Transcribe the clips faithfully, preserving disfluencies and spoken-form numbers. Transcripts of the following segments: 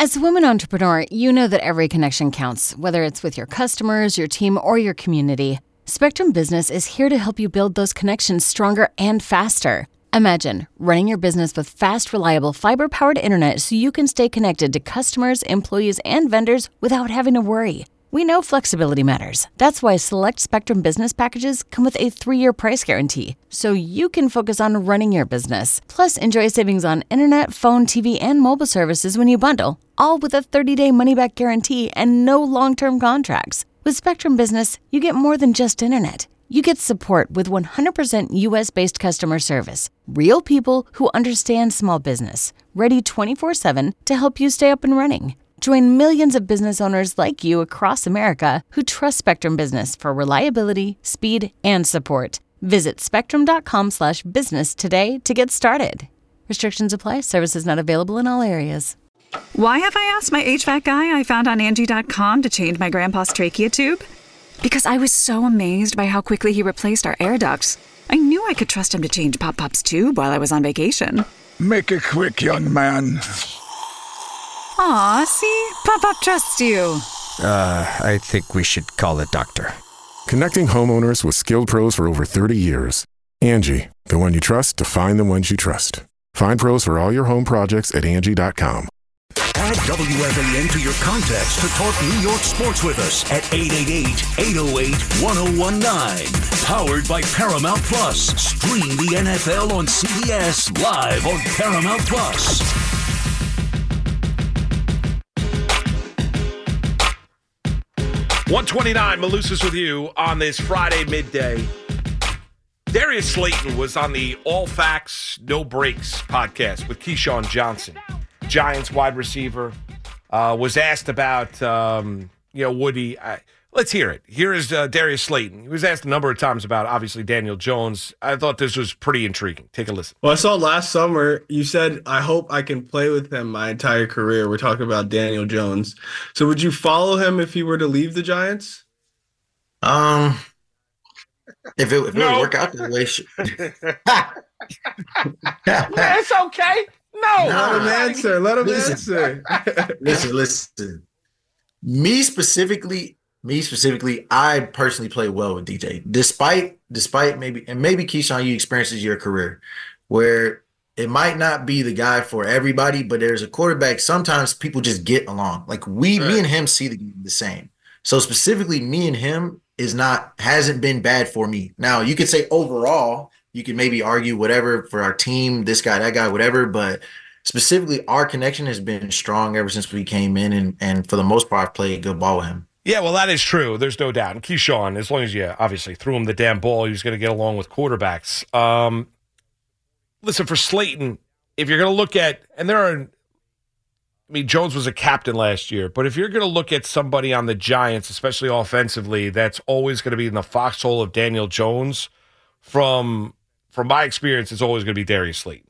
As a woman entrepreneur, you know that every connection counts, whether it's with your customers, your team, or your community. Spectrum Business is here to help you build those connections stronger and faster. Imagine running your business with fast, reliable, fiber-powered internet so you can stay connected to customers, employees, and vendors without having to worry. We know flexibility matters. That's why select Spectrum Business packages come with a three-year price guarantee, so you can focus on running your business. Plus, enjoy savings on internet, phone, T V, and mobile services when you bundle, all with a thirty-day money-back guarantee and no long-term contracts. With Spectrum Business, you get more than just internet. You get support with one hundred percent U S-based customer service. Real people who understand small business, ready twenty-four seven to help you stay up and running. Join millions of business owners like you across America who trust Spectrum Business for reliability, speed, and support. Visit spectrum.com slash business today to get started. Restrictions apply. Services not available in all areas. Why have I asked my H V A C guy I found on Angie dot com to change my grandpa's trachea tube? Because I was so amazed by how quickly he replaced our air ducts. I knew I could trust him to change Pop Pop's tube while I was on vacation. Make it quick, young man. Aw, see? Pop Pop trusts you. Uh, I think we should call a doctor. Connecting homeowners with skilled pros for over thirty years. Angie, the one you trust to find the ones you trust. Find pros for all your home projects at Angie dot com. Add W F A N to your contacts to talk New York sports with us at eight eight eight, eight oh eight, one oh one nine. Powered by Paramount Plus. Stream the N F L on C B S live on Paramount Plus. one twenty-nine, Malusis with you on this Friday midday. Darius Slayton was on the All Facts, No Breaks podcast with Keyshawn Johnson, Giants wide receiver. Uh, was asked about, um, you know, Woody. I, let's hear it. Here is uh, Darius Slayton. He was asked a number of times about, obviously, Daniel Jones. I thought this was pretty intriguing. Take a listen. Well, I saw last summer, you said, I hope I can play with him my entire career. We're talking about Daniel Jones. So would you follow him if he were to leave the Giants? Um, if it, if it No. would work out that way. Sh- It's okay. No. Let him answer. Let him Listen. answer. listen, listen. Me specifically, me specifically, I personally play well with D J. Despite, despite maybe, and maybe Keyshawn, you experiences your career where it might not be the guy for everybody, but there's a quarterback. Sometimes people just get along. Like we, Right. me and him see the game the same. So specifically, me and him is not hasn't been bad for me. Now you could say overall, you could maybe argue whatever for our team, this guy, that guy, whatever, but specifically our connection has been strong ever since we came in, and and for the most part, I've played good ball with him. Yeah, well, that is true. There's no doubt. And Keyshawn, as long as you obviously threw him the damn ball, he was going to get along with quarterbacks. Um, listen, for Slayton, if you're going to look at, and there are, I mean, Jones was a captain last year, but if you're going to look at somebody on the Giants, especially offensively, that's always going to be in the foxhole of Daniel Jones, from from my experience, it's always going to be Darius Slayton.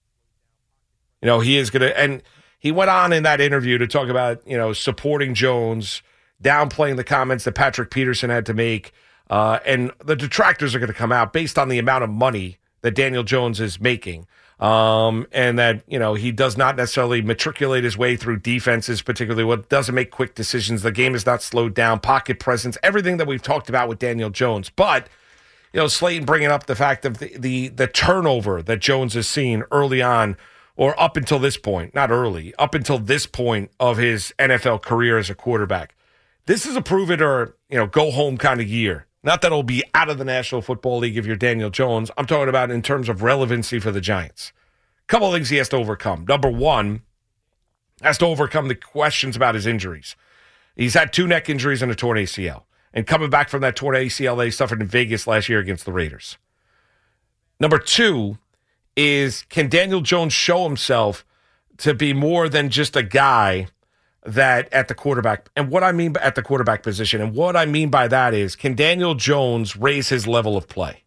You know, he is going to, and he went on in that interview to talk about, you know, supporting Jones, downplaying the comments that Patrick Peterson had to make, uh, and the detractors are going to come out based on the amount of money that Daniel Jones is making, um, and that, you know, he does not necessarily matriculate his way through defenses, particularly what doesn't make quick decisions. The game is not slowed down, pocket presence, everything that we've talked about with Daniel Jones. But, you know, Slayton bringing up the fact of the, the, the turnover that Jones has seen early on, or up until this point, not early, up until this point of his N F L career as a quarterback. This is a prove it or, you know, go home kind of year. Not that it'll be out of the National Football League if you're Daniel Jones. I'm talking about in terms of relevancy for the Giants. A couple of things he has to overcome. Number one, has to overcome the questions about his injuries. He's had two neck injuries and a torn A C L. And coming back from that torn A C L they suffered in Vegas last year against the Raiders. Number two is, can Daniel Jones show himself to be more than just a guy that at the quarterback, and what I mean by at the quarterback position, and what I mean by that is, can Daniel Jones raise his level of play?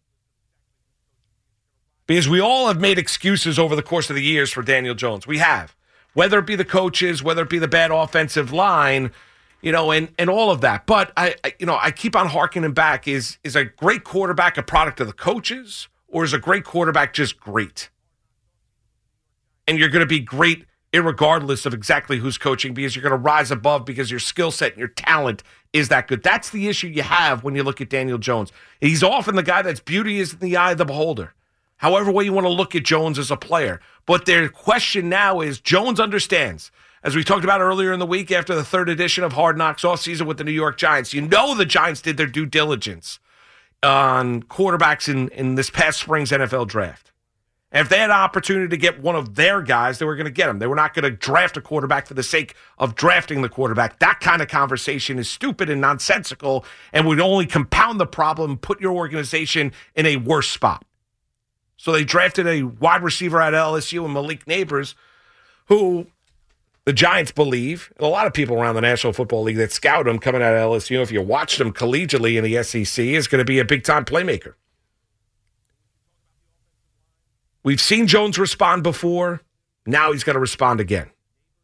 Because we all have made excuses over the course of the years for Daniel Jones. We have. Whether it be the coaches, whether it be the bad offensive line, you know, and, and all of that. But, I, I you know, I keep on harkening back. Is, is a great quarterback a product of the coaches, or is a great quarterback just great? And you're going to be great irregardless of exactly who's coaching, because you're going to rise above because your skill set and your talent is that good. That's the issue you have when you look at Daniel Jones. He's often the guy that's beauty is in the eye of the beholder. However way you want to look at Jones as a player. But their question now is Jones understands. As we talked about earlier in the week after the third edition of Hard Knocks offseason with the New York Giants, you know the Giants did their due diligence on quarterbacks in, in this past spring's N F L draft. And if they had an opportunity to get one of their guys, they were going to get him. They were not going to draft a quarterback for the sake of drafting the quarterback. That kind of conversation is stupid and nonsensical and would only compound the problem, put your organization in a worse spot. So they drafted a wide receiver at L S U and Malik Neighbors, who the Giants believe, and a lot of people around the National Football League that scout him coming out of L S U, if you watched him collegiately in the S E C, is going to be a big-time playmaker. We've seen Jones respond before. Now he's going to respond again.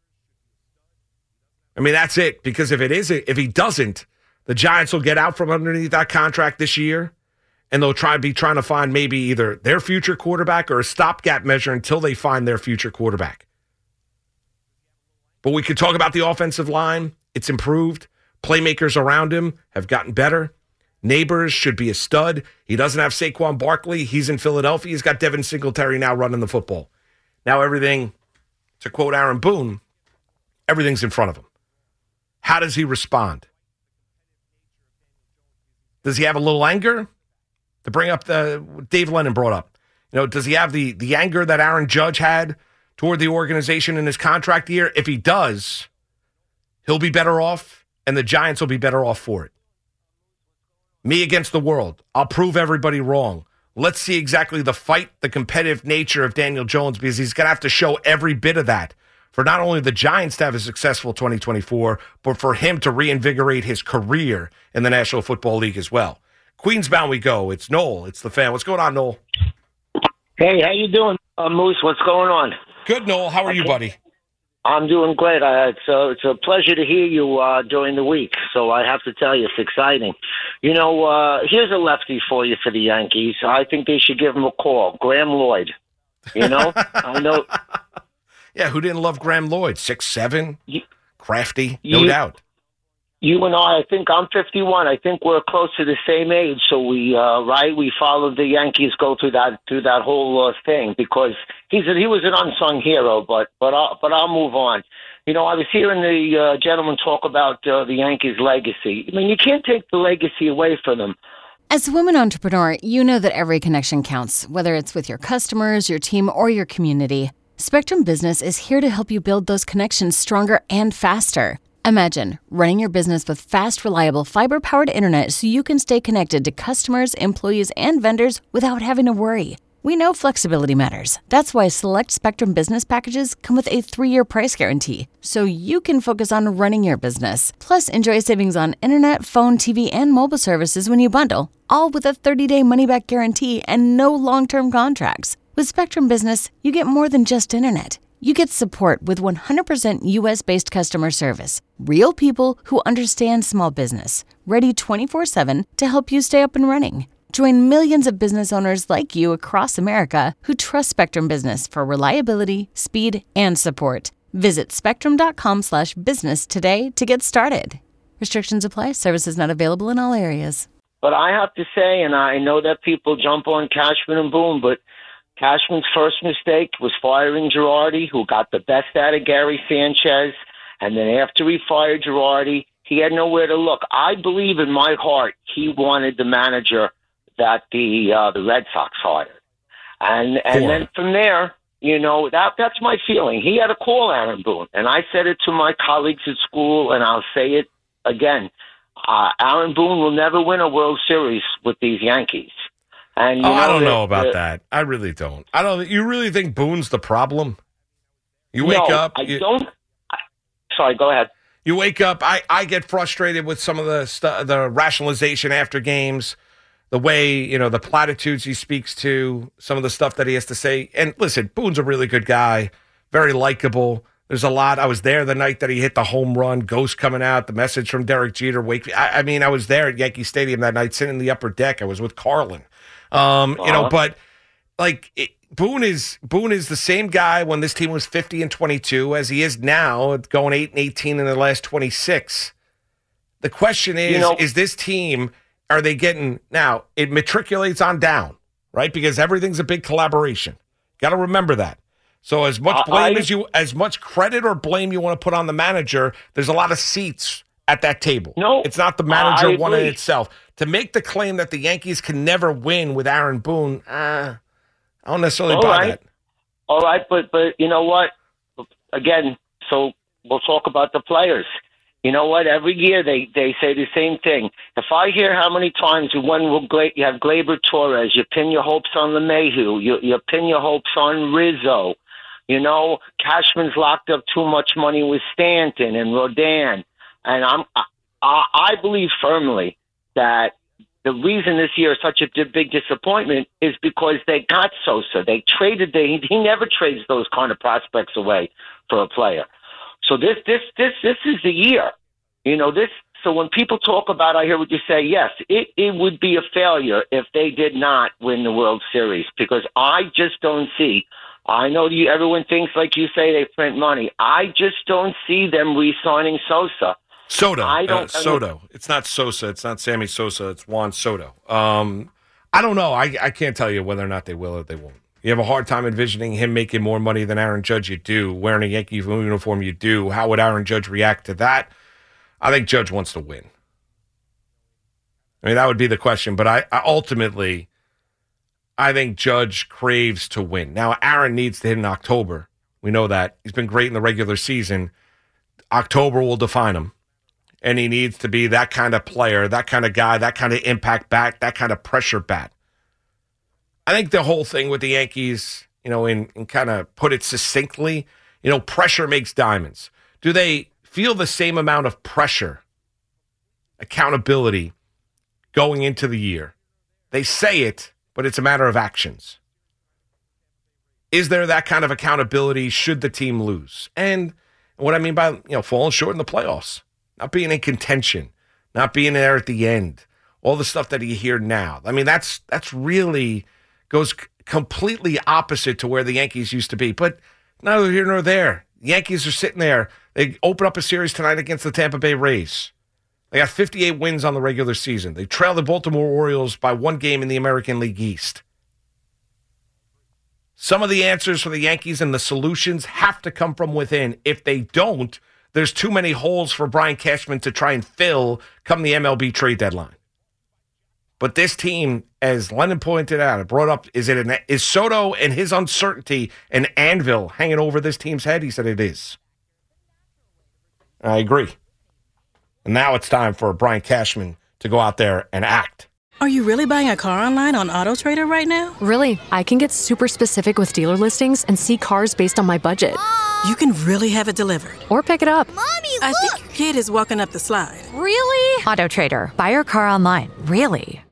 I mean, that's it. Because if it isn't, if he doesn't, the Giants will get out from underneath that contract this year, and they'll try be trying to find maybe either their future quarterback or a stopgap measure until they find their future quarterback. But we could talk about the offensive line. It's improved. Playmakers around him have gotten better. Neighbors should be a stud. He doesn't have Saquon Barkley. He's in Philadelphia. He's got Devin Singletary now running the football. Now everything, to quote Aaron Boone, everything's in front of him. How does he respond? Does he have a little anger? To bring up the Dave Lennon brought up. You know, does he have the the anger that Aaron Judge had toward the organization in his contract year? If he does, he'll be better off, and the Giants will be better off for it. Me against the world. I'll prove everybody wrong. Let's see exactly the fight, the competitive nature of Daniel Jones, because he's going to have to show every bit of that for not only the Giants to have a successful twenty twenty-four, but for him to reinvigorate his career in the National Football League as well. Queensbound we go. It's Noel. It's the fan. What's going on, Noel? Hey, how you doing, uh, Moose? What's going on? Good, Noel. How are you, buddy? I'm doing great. Uh, it's, a, it's a pleasure to hear you uh, during the week. So I have to tell you, it's exciting. You know, uh, here's a lefty for you for the Yankees. I think they should give him a call. Graham Lloyd. You know? I know. Yeah, who didn't love Graham Lloyd? six seven, you, crafty, no you, doubt. You and I, I think I'm fifty-one. I think we're close to the same age. So we, uh, right, we followed the Yankees go through that through that whole uh, thing because he's a, he was an unsung hero. But but I'll, but I'll move on. You know, I was hearing the uh, gentleman talk about uh, the Yankees' legacy. I mean, you can't take the legacy away from them. As a woman entrepreneur, you know that every connection counts, whether it's with your customers, your team, or your community. Spectrum Business is here to help you build those connections stronger and faster. Imagine running your business with fast, reliable, fiber-powered internet so you can stay connected to customers, employees, and vendors without having to worry. We know flexibility matters. That's why select Spectrum Business packages come with a three-year price guarantee, so you can focus on running your business. Plus, enjoy savings on internet, phone, T V, and mobile services when you bundle, all with a thirty-day money-back guarantee and no long-term contracts. With Spectrum Business, you get more than just internet. You get support with one hundred percent U S-based customer service. Real people who understand small business. Ready twenty-four seven to help you stay up and running. Join millions of business owners like you across America who trust Spectrum Business for reliability, speed, and support. Visit spectrum.com slash business today to get started. Restrictions apply. Services not available in all areas. But I have to say, and I know that people jump on Cashman and Boone, but Cashman's first mistake was firing Girardi, who got the best out of Gary Sanchez. And then after he fired Girardi, he had nowhere to look. I believe in my heart he wanted the manager that the uh, the Red Sox hired. And and Four. then from there, you know, that that's my feeling. He had to call Aaron Boone. And I said it to my colleagues at school, and I'll say it again. Uh, Aaron Boone will never win a World Series with these Yankees. And, you oh, know, I don't the, know about the, that. I really don't. I don't. You really think Boone's the problem? You wake no, up. I you, don't. I, sorry, go ahead. You wake up. I, I get frustrated with some of the stu- the rationalization after games, the way, you know, the platitudes he speaks to, some of the stuff that he has to say. And listen, Boone's a really good guy, very likable. There's a lot. I was there the night that he hit the home run, Ghost coming out, the message from Derek Jeter. Wake. I, I mean, I was there at Yankee Stadium that night, sitting in the upper deck. I was with Carlin. Um, you know, but like it, Boone is Boone is the same guy when this team was fifty and twenty-two as he is now, going eight and eighteen in the last twenty-six. The question is, you know, is this team, are they getting, now, it matriculates on down, right? Because everything's a big collaboration. Got to remember that. So as much blame I, as you, as much credit or blame you want to put on the manager, there's a lot of seats at that table. No, it's not the manager one in itself. To make the claim that the Yankees can never win with Aaron Boone, uh, I don't necessarily All buy right. that. All right, but but you know what? Again, so we'll talk about the players. You know what? Every year they, they say the same thing. If I hear how many times you won, you have Gleyber Torres, you pin your hopes on LeMahieu, you you pin your hopes on Rizzo. You know, Cashman's locked up too much money with Stanton and Rodon, and I'm I, I believe firmly that the reason this year is such a big disappointment is because they got Sosa. They traded. They he never trades those kind of prospects away for a player. So this this this this is the year. You know this. So when people talk about, I hear what you say. Yes, it it would be a failure if they did not win the World Series, because I just don't see. I know you. Everyone thinks, like you say, they print money. I just don't see them re-signing Sosa. Soto. I don't. Uh, Soto. It's not Sosa. It's not Sammy Sosa. It's Juan Soto. Um, I don't know. I, I can't tell you whether or not they will or they won't. You have a hard time envisioning him making more money than Aaron Judge. You do. Wearing a Yankee uniform, you do. How would Aaron Judge react to that? I think Judge wants to win. I mean, that would be the question. But I, I ultimately, I think Judge craves to win. Now, Aaron needs to hit in October. We know that. He's been great in the regular season. October will define him. And he needs to be that kind of player, that kind of guy, that kind of impact bat, that kind of pressure bat. I think the whole thing with the Yankees, you know, in, in kind of put it succinctly, you know, pressure makes diamonds. Do they feel the same amount of pressure, accountability going into the year? They say it, but it's a matter of actions. Is there that kind of accountability should the team lose? And what I mean by, you know, falling short in the playoffs, not being in contention, not being there at the end, all the stuff that you hear now. I mean, that's that's really goes c- completely opposite to where the Yankees used to be. But neither here nor there. The Yankees are sitting there. They open up a series tonight against the Tampa Bay Rays. They got fifty-eight wins on the regular season. They trail the Baltimore Orioles by one game in the American League East. Some of the answers for the Yankees and the solutions have to come from within. If they don't, there's too many holes for Brian Cashman to try and fill come the M L B trade deadline. But this team, as Lennon pointed out, it brought up, is it an, is Soto and his uncertainty an anvil hanging over this team's head? He said it is. I agree. And now it's time for Brian Cashman to go out there and act. Are you really buying a car online on AutoTrader right now? Really, I can get super specific with dealer listings and see cars based on my budget. You can really have it delivered. Or pick it up. Mommy, look! I think your kid is walking up the slide. Really? AutoTrader. Buy your car online. Really?